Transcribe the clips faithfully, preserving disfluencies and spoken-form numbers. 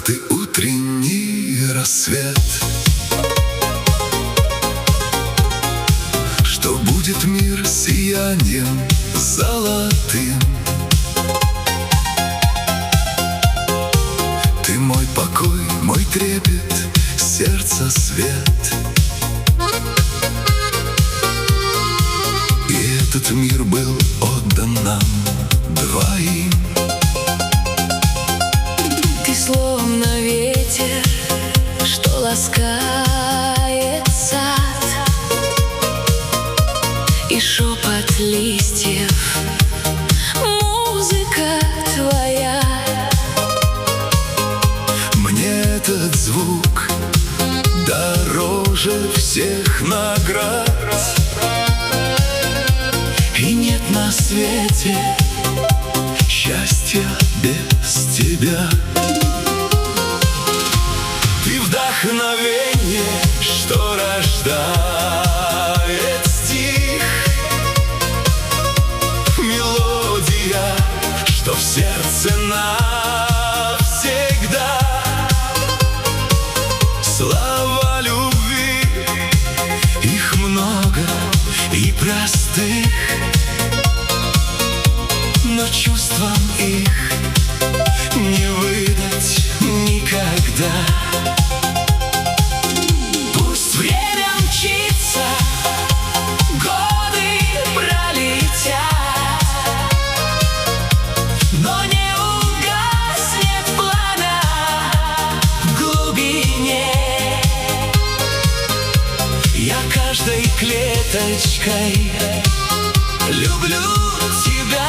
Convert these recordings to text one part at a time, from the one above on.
ты, утренний рассвет, что будет мир сиянием золотым. Ты мой покой, мой трепет, сердца свет. И этот мир был отдан нам двоим. Ты словно ветер, что ласкает сад, и шепот листьев, музыка твоя. Мне этот звук дороже всех наград, и нет на свете счастья без тебя. Ты вдохновение, что рождает стих, мелодия, что в сердце навсегда. Слова любви, их много и простых, но чувствам их не выдать никогда. Пусть время мчится, годы пролетят, но не угаснет пламя в глубине. Я каждой клеточкой люблю тебя.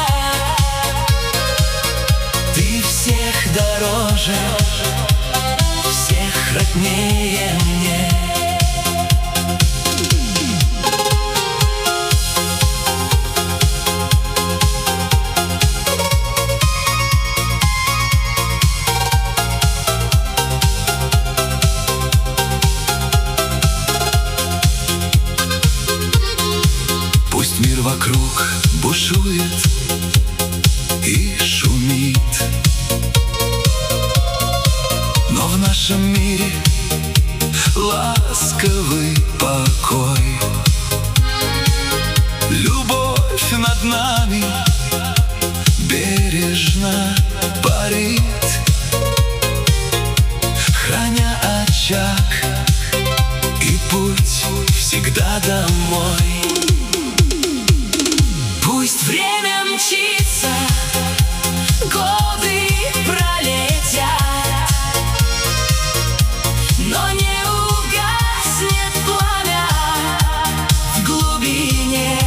Ты всех дороже, всех роднее мне. Пусть мир вокруг бушует и шумит, но в нашем мире ласковый покой. Любовь над нами бережно парит, храня очаг и путь всегда домой. Пусть время мчится, годы пролетят, но не угаснет пламя в глубине.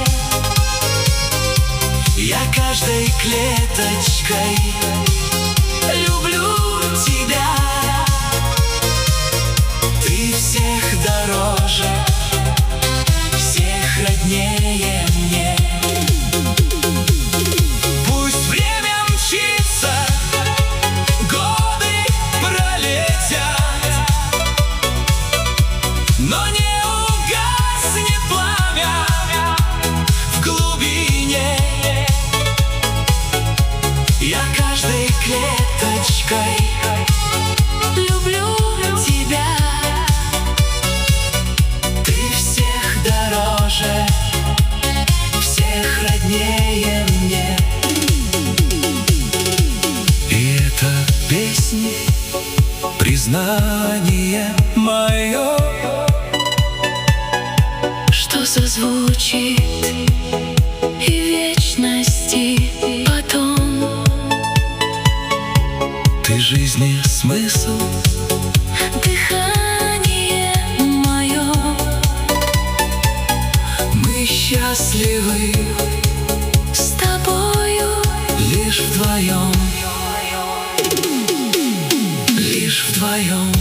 Я каждой клеточкой люблю тебя. Ты всех дороже, всех роднее мне. Пусть время мчится, годы пролетят, но не угаснет пламя в глубине. Я каждой клеточкой люблю тебя. Ты всех дороже, всех роднее мне. И эта песня — признание мое, Что зазвучит и вечности потом. ты жизни смысл, Дыхание мое, мы счастливы с тобою лишь вдвоем, лишь вдвоем.